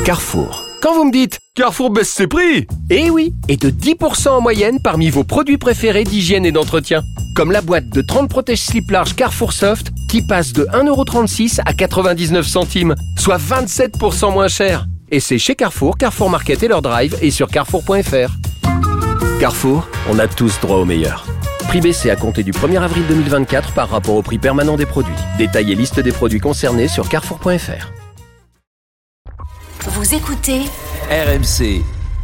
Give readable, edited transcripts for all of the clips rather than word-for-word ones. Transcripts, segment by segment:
Carrefour. Quand vous me dites « Carrefour baisse ses prix !» Eh oui, et de 10% en moyenne parmi vos produits préférés d'hygiène et d'entretien. Comme la boîte de 30 protège-slips larges Carrefour Soft qui passe de 1,36€ à 99 centimes, soit 27% moins cher. Et c'est chez Carrefour, Carrefour Market et leur drive et sur carrefour.fr. Carrefour, on a tous droit au meilleur. Prix baissé à compter du 1er avril 2024 par rapport au prix permanent des produits. Détail et liste des produits concernés sur carrefour.fr. Vous écoutez RMC.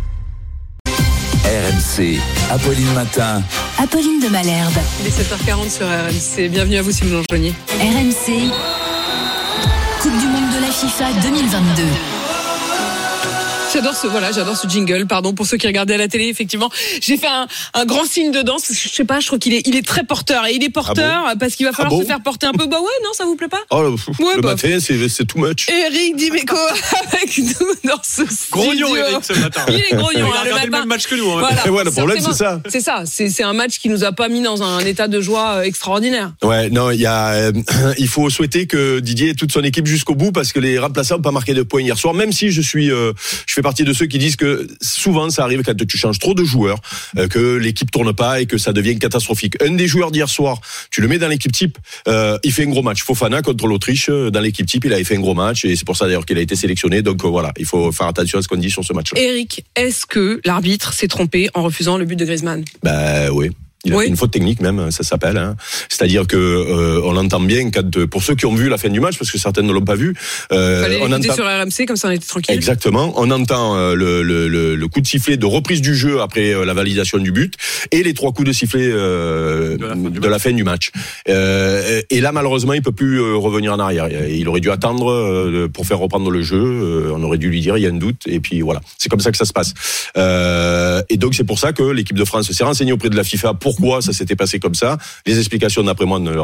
RMC, Apolline Matin. Apolline de Malherbe. Il est 7h40 sur RMC. Bienvenue à vous si vous nous rejoignez. RMC, Coupe du Monde de la FIFA 2022. J'adore ce jingle, pardon, pour ceux qui regardaient à la télé, effectivement. J'ai fait un grand signe de danse, je sais pas, je trouve qu'il est très porteur. Et il est porteur parce qu'il va falloir se faire porter un peu. Bah ouais, non, ça vous plaît pas? Le matin, c'est too much. Eric Dimeco avec nous dans ce studio. Grognon, Eric, ce matin. Il est grognon, il a regardé le même match que nous. Voilà. Ouais, le problème, c'est ça. C'est ça, c'est un match qui nous a pas mis dans un état de joie extraordinaire. Ouais, non, il faut souhaiter que Didier ait toute son équipe jusqu'au bout parce que les remplaçants n'ont pas marqué de points hier soir, même si je fais partie de ceux qui disent que souvent ça arrive quand tu changes trop de joueurs, que l'équipe tourne pas et que ça devient catastrophique. Un des joueurs d'hier soir, tu le mets dans l'équipe type, il fait un gros match. Fofana contre l'Autriche, dans l'équipe type, il avait fait un gros match et c'est pour ça d'ailleurs qu'il a été sélectionné. Donc voilà, il faut faire attention à ce qu'on dit sur ce match-là. Eric, est-ce que l'arbitre s'est trompé en refusant le but de Griezmann? Oui. Il a fait une faute technique même, ça s'appelle. C'est-à-dire que on l'entend bien pour ceux qui ont vu la fin du match, parce que certains ne l'ont pas vu. On entend sur RMC comme ça on était tranquille. Exactement. On entend le coup de sifflet de reprise du jeu après la validation du but et les 3 coups de sifflet de la fin du match. Et là malheureusement il peut plus revenir en arrière. Il aurait dû attendre pour faire reprendre le jeu. On aurait dû lui dire il y a un doute et puis voilà. C'est comme ça que ça se passe. Et donc c'est pour ça que l'équipe de France s'est renseignée auprès de la FIFA. Pourquoi ça s'était passé comme ça? Les explications d'après moi n'a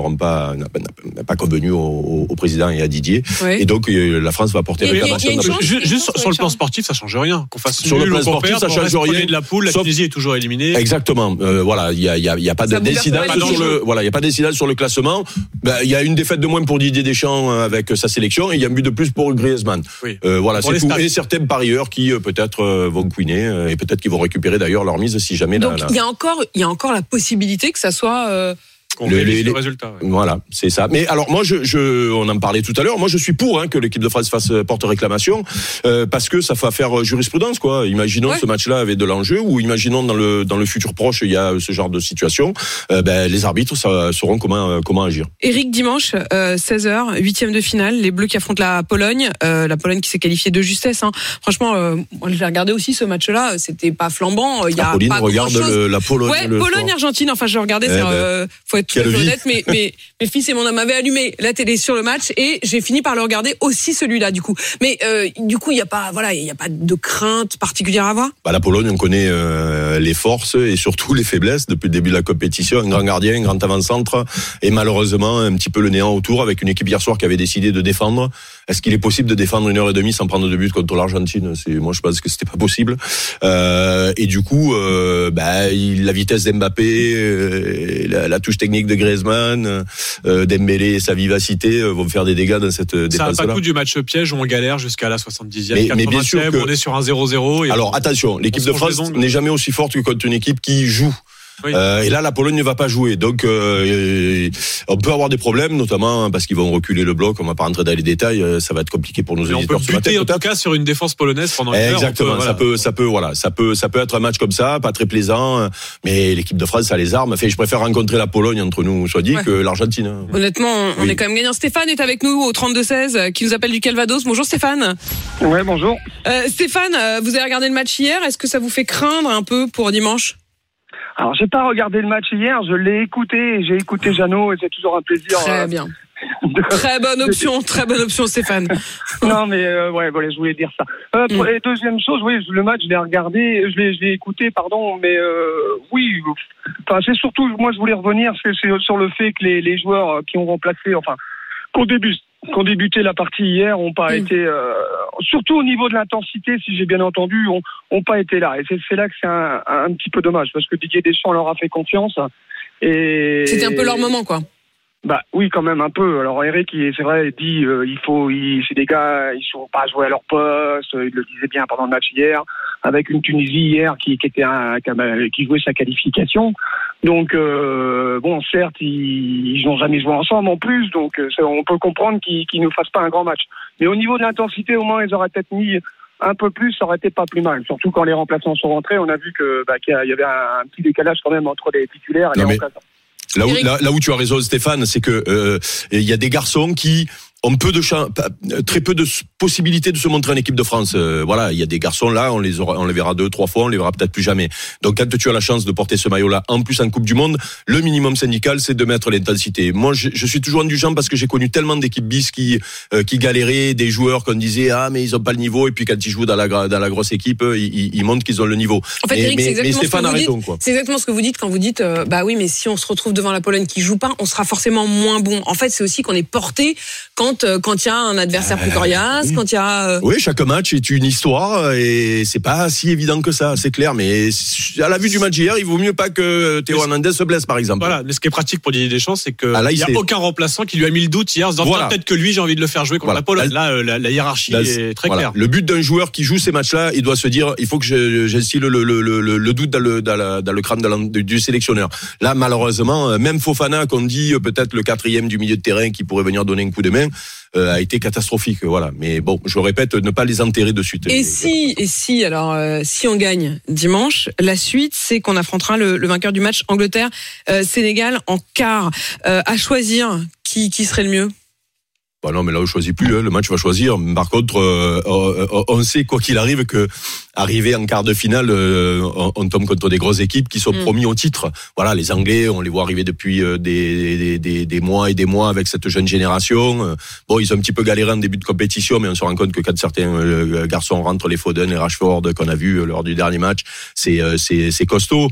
pas convenu au président et à Didier. Oui. Et donc la France va porter réclamation. Juste sur le plan sportif, ça change rien. Qu'on fasse sur le plan sportif, ça change rien. De la poule, la Tunisie est toujours éliminée. Exactement. Voilà, il y a pas d'incidence sur le classement. Il y a une défaite de moins pour Didier Deschamps avec sa sélection et il y a un but de plus pour Griezmann. Oui. Voilà, c'est tout. Et certains parieurs qui peut-être vont couiner et peut-être qu'ils vont récupérer d'ailleurs leur mise si jamais. Donc il y a encore la possibilité que ça soit le résultat. Ouais. Voilà, c'est ça. Mais alors moi, on en parlait tout à l'heure. Moi, je suis pour que l'équipe de France porte réclamation parce que ça va faire jurisprudence, quoi. Imaginons ce match-là avait de l'enjeu ou imaginons dans le futur proche il y a ce genre de situation. Les arbitres sauront comment agir. Eric, dimanche 16h, 8e de finale, les Bleus qui affrontent la Pologne qui s'est qualifiée de justesse. Franchement, moi je l'ai regardé aussi ce match-là. C'était pas flambant. Il y a Pauline, pas regarde la Pologne. Ouais, Pologne-Argentine. Enfin, je regardais. Faut être tout à fait honnête, mais mes fils et mon homme m'avaient allumé la télé sur le match et j'ai fini par le regarder aussi celui-là du coup. Mais du coup, il y a pas de crainte particulière à avoir. La Pologne, on connaît les forces et surtout les faiblesses depuis le début de la compétition. Un grand gardien, un grand avant-centre et malheureusement un petit peu le néant autour avec une équipe hier soir qui avait décidé de défendre. Est-ce qu'il est possible de défendre 1h30 sans prendre de but contre l'Argentine? Moi, je pense que c'était pas possible. Et du coup, la vitesse d'Mbappé, la touche technique de Griezmann, Dembélé et sa vivacité vont faire des dégâts dans cette défense-là. Ça n'a pas coup du match piège où on galère jusqu'à la 70e, mais bien sûr on est sur un 0-0. Alors attention, l'équipe de France n'est jamais aussi forte que contre une équipe qui joue. Oui. Et là, la Pologne ne va pas jouer. Donc, on peut avoir des problèmes, notamment parce qu'ils vont reculer le bloc. On va pas rentrer dans les détails. Ça va être compliqué pour nos éditeurs. On peut buter en tout cas sur une défense polonaise pendant une heure. Exactement. Ça peut être un match comme ça, pas très plaisant. Mais l'équipe de France, ça a les armes. Je préfère rencontrer la Pologne entre nous, soit dit, que l'Argentine. Honnêtement, on est quand même gagnant. Stéphane est avec nous au 32-16, qui nous appelle du Calvados. Bonjour Stéphane. Ouais, bonjour. Stéphane, vous avez regardé le match hier. Est-ce que ça vous fait craindre un peu pour dimanche? Alors, j'ai pas regardé le match hier, je l'ai écouté, j'ai écouté Jeannot et c'est toujours un plaisir. Très bien. Très bonne option, Stéphane. Non, mais je voulais dire ça. Et deuxième chose, oui, le match, je l'ai regardé, je l'ai écouté, pardon, mais oui. Enfin, c'est surtout, moi, je voulais revenir sur le fait que les joueurs qui ont remplacé, qu'ont débuté la partie hier, ont pas été, surtout au niveau de l'intensité, si j'ai bien entendu, ont pas été là. Et c'est là que c'est un petit peu dommage, parce que Didier Deschamps leur a fait confiance. Et c'était un peu leur moment, quoi. Bah oui, quand même un peu. Alors Eric, c'est vrai, il dit c'est des gars, ils sont pas joués à leur poste. Il le disait bien pendant le match hier, avec une Tunisie hier qui jouait sa qualification. Donc bon, certes, ils n'ont jamais joué ensemble en plus, donc on peut comprendre qu'ils ne fassent pas un grand match. Mais au niveau de l'intensité, au moins, ils auraient peut-être mis un peu plus, ça aurait été pas plus mal. Surtout quand les remplaçants sont rentrés, on a vu qu'il y avait un petit décalage quand même entre les titulaires et les remplaçants. Là où tu as raison, Stéphane, c'est que il y a des garçons qui ont très peu de possibilités de se montrer en équipe de France. Voilà, il y a des garçons là, on les verra 2-3 fois, on les verra peut-être plus jamais. Donc quand tu as la chance de porter ce maillot-là, en plus en Coupe du Monde, le minimum syndical, c'est de mettre l'intensité. Moi, je suis toujours indulgent parce que j'ai connu tellement d'équipes bis qui galéraient, des joueurs qu'on disait mais ils ont pas le niveau, et puis quand ils jouent dans la grosse équipe, ils montrent qu'ils ont le niveau. En fait, Eric, mais Stéphane a raison, quoi. C'est exactement ce que vous dites quand vous dites oui, mais si on se retrouve devant la Pologne qui joue pas, on sera forcément moins bon. En fait, c'est aussi qu'on est porté quand il y a un adversaire plus coriace, quand il y a Oui, chaque match est une histoire et c'est pas si évident que ça, c'est clair, mais à la vue du match hier, il vaut mieux pas que Théo Hernandez se blesse, par exemple. Voilà, mais ce qui est pratique pour Didier Deschamps, c'est que il y a aucun remplaçant qui lui a mis le doute hier, en se disant peut-être que lui, j'ai envie de le faire jouer contre la Pologne. Là, la hiérarchie est très claire. Le but d'un joueur qui joue ces matchs-là, il doit se dire, il faut que j'instille le doute dans le crâne du sélectionneur. Là, malheureusement, même Fofana, qu'on dit peut-être le 4e du milieu de terrain qui pourrait venir donner un coup de main, a été catastrophique, voilà. Mais bon, je répète, ne pas les enterrer de suite. Si on gagne dimanche, la suite, c'est qu'on affrontera le vainqueur du match Angleterre-Sénégal en quart. À choisir, qui serait le mieux? Bah non, mais là, on choisit plus, le match va choisir. Par contre, on sait, quoi qu'il arrive, que arrivé en quart de finale, on tombe contre des grosses équipes qui sont promis au titre. Voilà, les Anglais, on les voit arriver depuis des mois et des mois avec cette jeune génération. Bon, ils ont un petit peu galéré en début de compétition, mais on se rend compte que quand certains garçons rentrent, les Foden, les Rashford, qu'on a vu lors du dernier match, c'est costaud.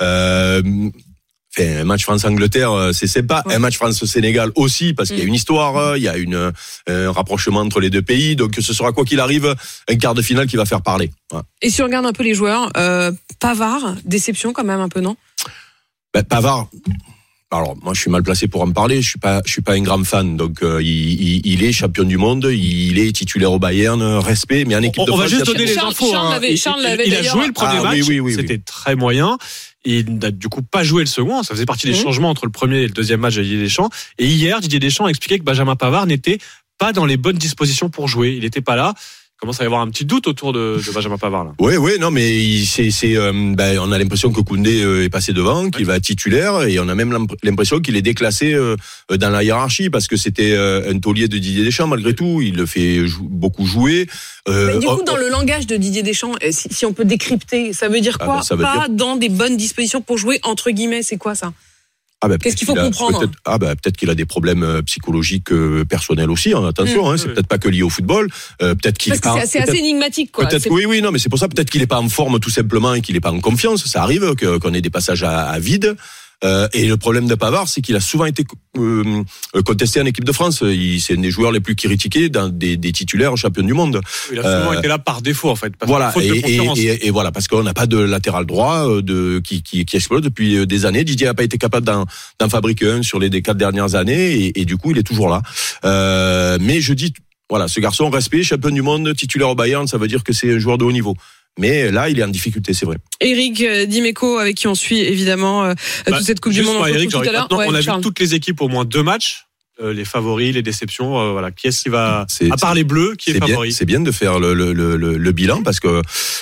Un match France-Angleterre, c'est sympa. Un match France-Sénégal aussi, parce qu'il y a une histoire, il y a un rapprochement entre les deux pays. Donc ce sera, quoi qu'il arrive, un quart de finale qui va faire parler. Ouais. Et si on regarde un peu les joueurs, Pavard, déception quand même un peu, non? Pavard... Alors moi je suis mal placé pour en parler, je suis pas un grand fan, donc il est champion du monde, il est titulaire au Bayern, respect, mais en équipe de France. On va juste donner les infos. Il a joué le premier match, c'était très moyen. Il n'a du coup pas joué le second, ça faisait partie des changements entre le premier et le deuxième match de Didier Deschamps. Et hier, Didier Deschamps a expliqué que Benjamin Pavard n'était pas dans les bonnes dispositions pour jouer, il n'était pas là. Il commence à y avoir un petit doute autour de Benjamin Pavard là. Oui, non, mais on a l'impression que Koundé est passé devant, qu'il va être titulaire, et on a même l'impression qu'il est déclassé dans la hiérarchie, parce que c'était un taulier de Didier Deschamps malgré tout. Il le fait beaucoup jouer. Du coup, dans le langage de Didier Deschamps, si on peut décrypter, ça veut dire quoi? Pas dans des bonnes dispositions pour jouer, entre guillemets, c'est quoi ça? Qu'est-ce qu'il faut comprendre? Peut-être qu'il a des problèmes psychologiques personnels aussi. Attention, c'est peut-être pas que lié au football. Peut-être qu'il c'est assez énigmatique, quoi. Oui, non, mais c'est pour ça, peut-être qu'il est pas en forme tout simplement et qu'il est pas en confiance. Ça arrive qu'on ait des passages à vide. Et le problème de Pavard, c'est qu'il a souvent été contesté en équipe de France. C'est un des joueurs les plus critiqués dans des titulaires champions du monde. Il a souvent été là par défaut, en fait. Voilà, et voilà, parce qu'on n'a pas de latéral droit qui explose depuis des années. Didier n'a pas été capable d'en fabriquer un sur les 4 dernières années, et du coup, il est toujours là. Mais je dis, voilà, ce garçon, respect, champion du monde, titulaire au Bayern, ça veut dire que c'est un joueur de haut niveau. Mais là, il est en difficulté, c'est vrai. Eric Dimeco, avec qui on suit évidemment toute cette Coupe du Monde. Eric, tout à l'heure. On a vu toutes les équipes au moins 2 matchs. Les favoris, les déceptions, voilà. Qui est-ce qui va, à part les Bleus, qui est favori? C'est bien de faire le bilan, parce que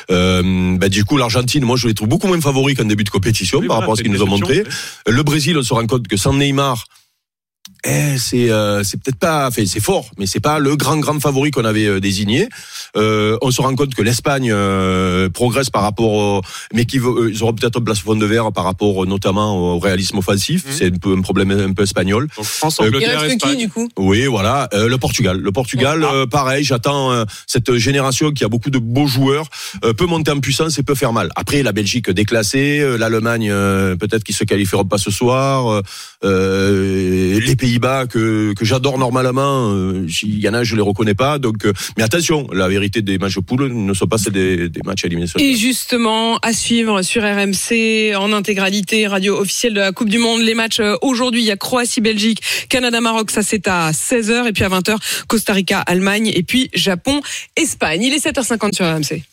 du coup l'Argentine, moi je les trouve beaucoup moins favoris qu'en début de compétition par rapport à ce qu'ils nous ont montré. Le Brésil, on se rend compte que sans Neymar, c'est peut-être pas, enfin c'est fort, mais c'est pas le grand favori qu'on avait désigné. On se rend compte que l'Espagne progresse par rapport mais ils auront peut-être un plafond de verre par rapport notamment au réalisme offensif. C'est un problème un peu espagnol. Donc France, Angleterre, il reste qui du coup? Oui, voilà, le Portugal, pareil, j'attends cette génération qui a beaucoup de beaux joueurs, peut monter en puissance et peut faire mal. Après la Belgique déclassée, l'Allemagne peut-être qui se qualifieront pas ce soir, les pays Pays-Bas que j'adore normalement. Il y en a, je les reconnais pas. Donc, mais attention, la vérité des matchs de poule ne sont pas celles des matchs à élimination. Et justement, à suivre sur RMC en intégralité, radio officielle de la Coupe du Monde. Les matchs aujourd'hui, il y a Croatie-Belgique, Canada-Maroc, ça c'est à 16h. Et puis à 20h, Costa Rica-Allemagne. Et puis Japon-Espagne. Il est 7h50 sur RMC.